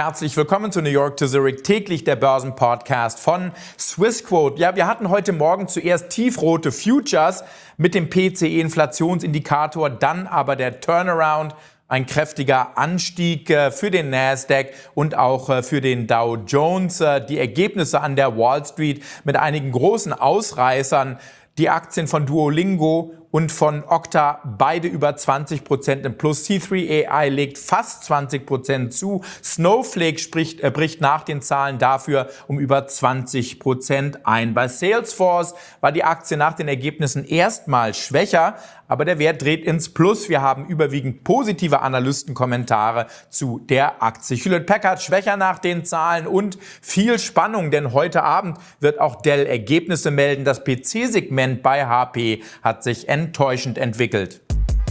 Herzlich willkommen zu New York to Zurich, täglich der Börsenpodcast von Swissquote. Ja, wir hatten heute Morgen zuerst tiefrote Futures mit dem PCE-Inflationsindikator, dann aber der Turnaround, ein kräftiger Anstieg für den Nasdaq und auch für den Dow Jones. Die Ergebnisse an der Wall Street mit einigen großen Ausreißern. Die Aktien von Duolingo und von Okta, beide über 20% im Plus. C3 AI legt fast 20% zu. Snowflake bricht nach den Zahlen dafür um über 20% ein. Bei Salesforce war die Aktie nach den Ergebnissen erstmal schwächer, aber der Wert dreht ins Plus. Wir haben überwiegend positive Analystenkommentare zu der Aktie. Hewlett-Packard schwächer nach den Zahlen und viel Spannung, denn heute Abend wird auch Dell Ergebnisse melden. Das PC-Segment bei HP hat sich enttäuschend entwickelt.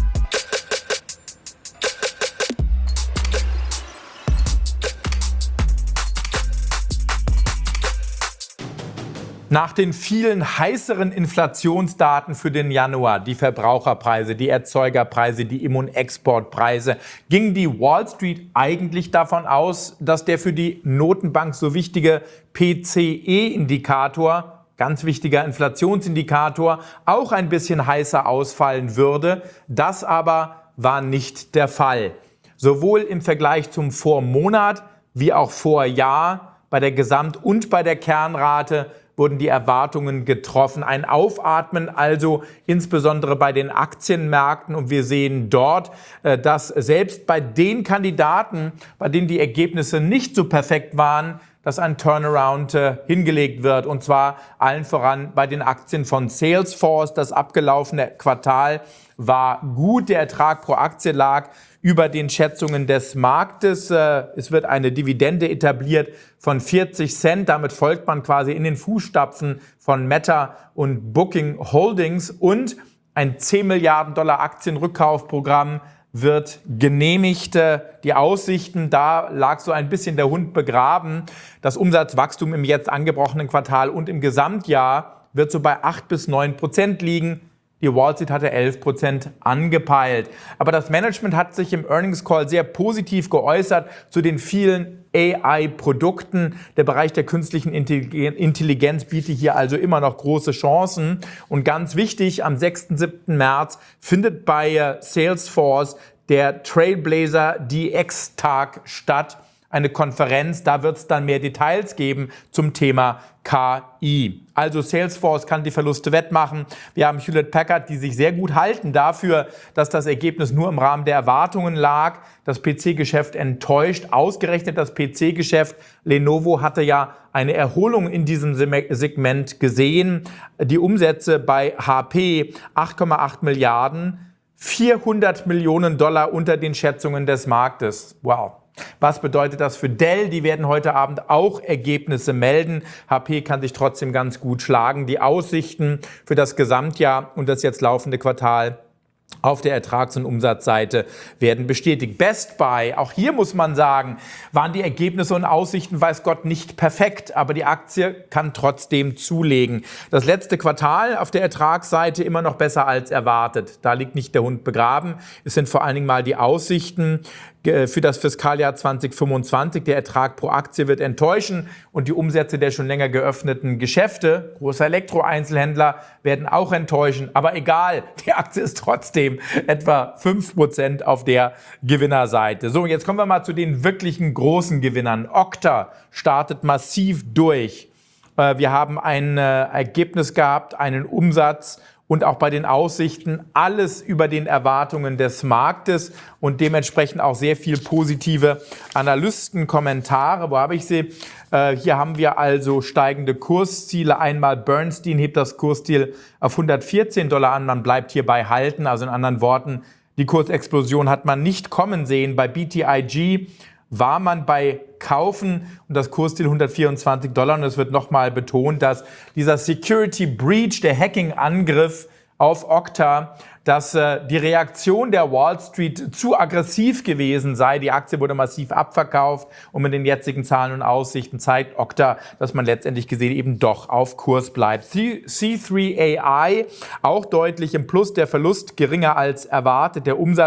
Nach den vielen heißeren Inflationsdaten für den Januar, die Verbraucherpreise, die Erzeugerpreise, die Immunexportpreise, ging die Wall Street eigentlich davon aus, dass der für die Notenbank so wichtige PCE-Indikator, ganz wichtiger Inflationsindikator, auch ein bisschen heißer ausfallen würde. Das aber war nicht der Fall. Sowohl im Vergleich zum Vormonat wie auch Vorjahr bei der Gesamt- und bei der Kernrate wurden die Erwartungen getroffen. Ein Aufatmen also insbesondere bei den Aktienmärkten. Und wir sehen dort, dass selbst bei den Kandidaten, bei denen die Ergebnisse nicht so perfekt waren, dass ein Turnaround hingelegt wird. Und zwar allen voran bei den Aktien von Salesforce. Das abgelaufene Quartal war gut. Der Ertrag pro Aktie lag über den Schätzungen des Marktes. Es wird eine Dividende etabliert von 40 Cent. Damit folgt man quasi in den Fußstapfen von Meta und Booking Holdings. Und ein 10 Milliarden Dollar Aktienrückkaufprogramm wird genehmigt. Die Aussichten, da lag so ein bisschen der Hund begraben. Das Umsatzwachstum im jetzt angebrochenen Quartal und im Gesamtjahr wird so bei 8-9% liegen. Die Wall Street hatte 11% angepeilt. Aber das Management hat sich im Earnings Call sehr positiv geäußert zu den vielen AI-Produkten. Der Bereich der künstlichen Intelligenz bietet hier also immer noch große Chancen. Und ganz wichtig, am 6. 7. März findet bei Salesforce der Trailblazer DX-Tag statt. Eine Konferenz, da wird es dann mehr Details geben zum Thema KI. Also Salesforce kann die Verluste wettmachen. Wir haben Hewlett-Packard, die sich sehr gut halten dafür, dass das Ergebnis nur im Rahmen der Erwartungen lag. Das PC-Geschäft enttäuscht. Ausgerechnet das PC-Geschäft. Lenovo hatte ja eine Erholung in diesem Segment gesehen. Die Umsätze bei HP 8,8 Milliarden, 400 Millionen Dollar unter den Schätzungen des Marktes. Wow. Was bedeutet das für Dell? Die werden heute Abend auch Ergebnisse melden. HP kann sich trotzdem ganz gut schlagen. Die Aussichten für das Gesamtjahr und das jetzt laufende Quartal auf der Ertrags- und Umsatzseite werden bestätigt. Best Buy, auch hier muss man sagen, waren die Ergebnisse und Aussichten, weiß Gott, nicht perfekt, aber die Aktie kann trotzdem zulegen. Das letzte Quartal auf der Ertragsseite immer noch besser als erwartet. Da liegt nicht der Hund begraben. Es sind vor allen Dingen mal die Aussichten für das Fiskaljahr 2025. Der Ertrag pro Aktie wird enttäuschen und die Umsätze der schon länger geöffneten Geschäfte, große Elektroeinzelhändler, werden auch enttäuschen. Aber egal, die Aktie ist trotzdem etwa 5% auf der Gewinnerseite. So, jetzt kommen wir mal zu den wirklichen großen Gewinnern. Okta startet massiv durch. Wir haben ein Ergebnis gehabt, einen Umsatz und auch bei den Aussichten alles über den Erwartungen des Marktes und dementsprechend auch sehr viel positive Analystenkommentare. Wo habe ich sie? Hier haben wir also steigende Kursziele. Einmal Bernstein hebt das Kursziel auf $114 an. Man bleibt hierbei halten. Also in anderen Worten, die Kursexplosion hat man nicht kommen sehen. Bei BTIG war man bei Kaufen und das Kursziel $124. Und es wird nochmal betont, dass dieser Security Breach, der Hacking-Angriff auf Okta, dass die Reaktion der Wall Street zu aggressiv gewesen sei. Die Aktie wurde massiv abverkauft und mit den jetzigen Zahlen und Aussichten zeigt Okta, dass man letztendlich gesehen eben doch auf Kurs bleibt. C3 AI auch deutlich im Plus, der Verlust geringer als erwartet, der Umsatz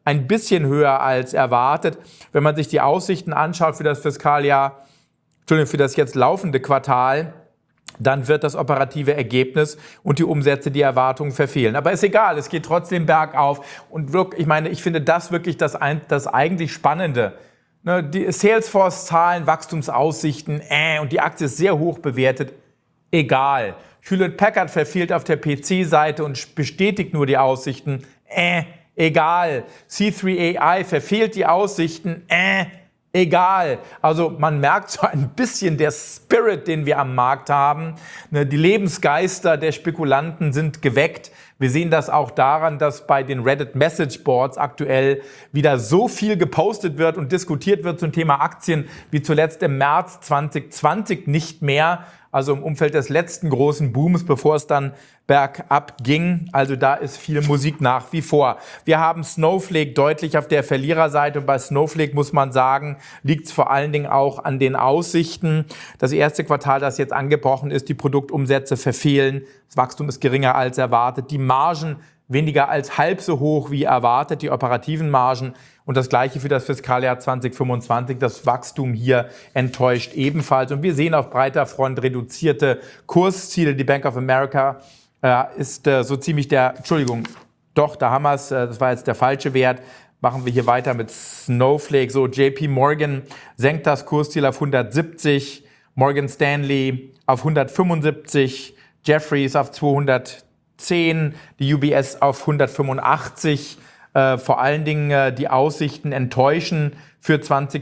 ein bisschen höher als erwartet. Wenn man sich die Aussichten anschaut für das Fiskaljahr, für das jetzt laufende Quartal, dann wird das operative Ergebnis und die Umsätze die Erwartungen verfehlen. Aber ist egal, es geht trotzdem bergauf. Und wirklich, ich meine, ich finde das wirklich das eigentlich Spannende. Die Salesforce-Zahlen, Wachstumsaussichten, und die Aktie ist sehr hoch bewertet. Egal. Hewlett-Packard verfehlt auf der PC-Seite und bestätigt nur die Aussichten. Egal. C3 AI verfehlt die Aussichten. Egal. Also man merkt so ein bisschen der Spirit, den wir am Markt haben. Die Lebensgeister der Spekulanten sind geweckt. Wir sehen das auch daran, dass bei den Reddit Message Boards aktuell wieder so viel gepostet wird und diskutiert wird zum Thema Aktien wie zuletzt im März 2020 nicht mehr. Also im Umfeld des letzten großen Booms, bevor es dann bergab ging. Also da ist viel Musik nach wie vor. Wir haben Snowflake deutlich auf der Verliererseite. Und bei Snowflake muss man sagen, liegt es vor allen Dingen auch an den Aussichten. Das erste Quartal, das jetzt angebrochen ist, die Produktumsätze verfehlen. Das Wachstum ist geringer als erwartet. Die Margen weniger als halb so hoch wie erwartet, die operativen Margen. Und das Gleiche für das Fiskaljahr 2025. Das Wachstum hier enttäuscht ebenfalls. Und wir sehen auf breiter Front reduzierte Kursziele. Die Bank of America ist so ziemlich da haben wir es. Das war jetzt der falsche Wert. Machen wir hier weiter mit Snowflake. So, JP Morgan senkt das Kursziel auf 170. Morgan Stanley auf 175. Jefferies auf 210. Die UBS auf 185. Vor allen Dingen die Aussichten enttäuschen für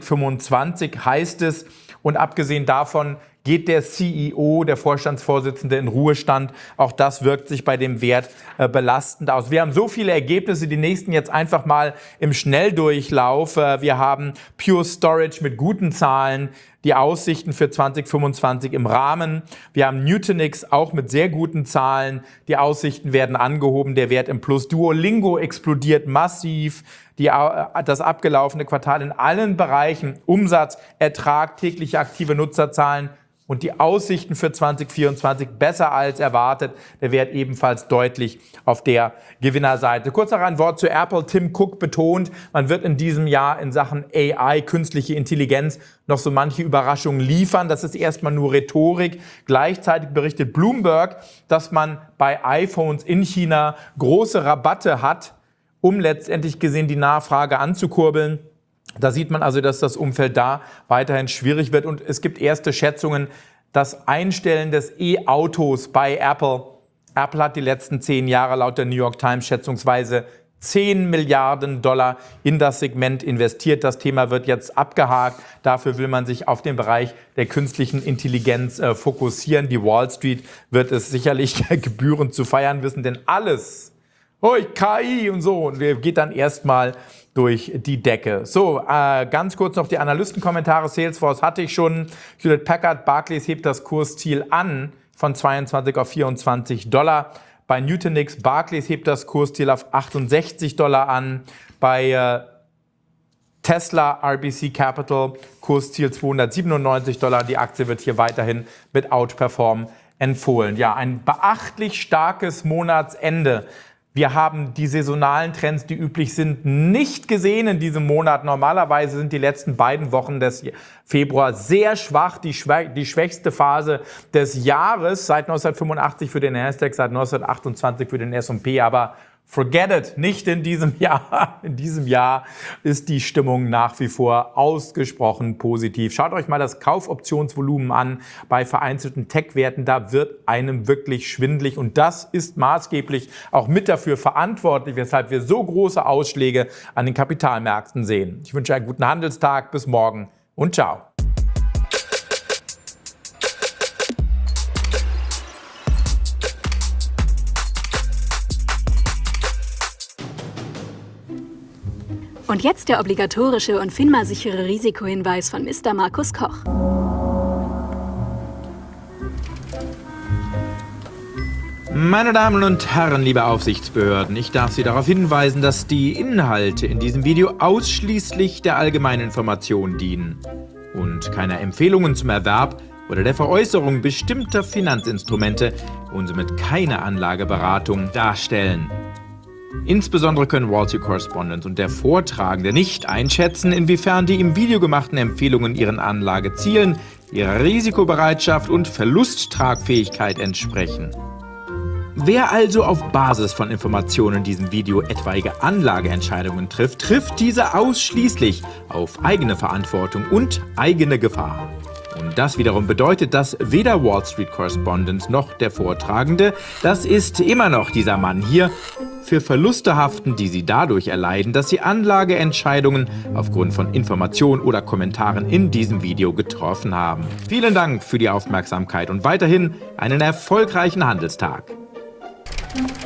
2025, heißt es. Und abgesehen davon geht der CEO, der Vorstandsvorsitzende, in Ruhestand. Auch das wirkt sich bei dem Wert belastend aus. Wir haben so viele Ergebnisse, die nächsten jetzt einfach mal im Schnelldurchlauf. Wir haben Pure Storage mit guten Zahlen, die Aussichten für 2025 im Rahmen. Wir haben Nutanix auch mit sehr guten Zahlen. Die Aussichten werden angehoben, der Wert im Plus. Duolingo explodiert massiv. Das abgelaufene Quartal in allen Bereichen, Umsatz, Ertrag, tägliche aktive Nutzerzahlen und die Aussichten für 2024 besser als erwartet. Der Wert ebenfalls deutlich auf der Gewinnerseite. Kurz noch ein Wort zu Apple. Tim Cook betont, man wird in diesem Jahr in Sachen AI, künstliche Intelligenz, noch so manche Überraschungen liefern. Das ist erstmal nur Rhetorik. Gleichzeitig berichtet Bloomberg, dass man bei iPhones in China große Rabatte hat, um letztendlich gesehen die Nachfrage anzukurbeln. Da sieht man also, dass das Umfeld da weiterhin schwierig wird. Und es gibt erste Schätzungen, das Einstellen des E-Autos bei Apple. Apple hat die letzten 10 Jahre laut der New York Times schätzungsweise 10 Milliarden Dollar in das Segment investiert. Das Thema wird jetzt abgehakt. Dafür will man sich auf den Bereich der künstlichen Intelligenz fokussieren. Die Wall Street wird es sicherlich gebührend zu feiern wissen, denn alles, KI und so, und geht dann erstmal durch die Decke. So, ganz kurz noch die Analystenkommentare. Salesforce hatte ich schon. Hewlett-Packard, Barclays hebt das Kursziel an von 22 auf 24 Dollar. Bei Nutanix, Barclays hebt das Kursziel auf 68 Dollar an. Bei Tesla, RBC Capital, Kursziel 297 Dollar. Die Aktie wird hier weiterhin mit Outperform empfohlen. Ja, ein beachtlich starkes Monatsende. Wir haben die saisonalen Trends, die üblich sind, nicht gesehen in diesem Monat. Normalerweise sind die letzten beiden Wochen des Februar sehr schwach, die schwächste Phase des Jahres, seit 1985 für den Nasdaq, seit 1928 für den S&P. Aber forget it, nicht in diesem Jahr. In diesem Jahr ist die Stimmung nach wie vor ausgesprochen positiv. Schaut euch mal das Kaufoptionsvolumen an bei vereinzelten Tech-Werten. Da wird einem wirklich schwindelig und das ist maßgeblich auch mit dafür verantwortlich, weshalb wir so große Ausschläge an den Kapitalmärkten sehen. Ich wünsche einen guten Handelstag. Bis morgen und ciao. Und jetzt der obligatorische und FINMA-sichere Risikohinweis von Mr. Markus Koch. Meine Damen und Herren, liebe Aufsichtsbehörden, ich darf Sie darauf hinweisen, dass die Inhalte in diesem Video ausschließlich der allgemeinen Information dienen und keiner Empfehlungen zum Erwerb oder der Veräußerung bestimmter Finanzinstrumente und somit keine Anlageberatung darstellen. Insbesondere können Wall Street Correspondent und der Vortragende nicht einschätzen, inwiefern die im Video gemachten Empfehlungen ihren Anlagezielen, ihrer Risikobereitschaft und Verlusttragfähigkeit entsprechen. Wer also auf Basis von Informationen in diesem Video etwaige Anlageentscheidungen trifft, trifft diese ausschließlich auf eigene Verantwortung und eigene Gefahr. Und das wiederum bedeutet, dass weder Wall Street Correspondent noch der Vortragende, das ist immer noch dieser Mann hier, für Verluste haften, die sie dadurch erleiden, dass sie Anlageentscheidungen aufgrund von Informationen oder Kommentaren in diesem Video getroffen haben. Vielen Dank für die Aufmerksamkeit und weiterhin einen erfolgreichen Handelstag.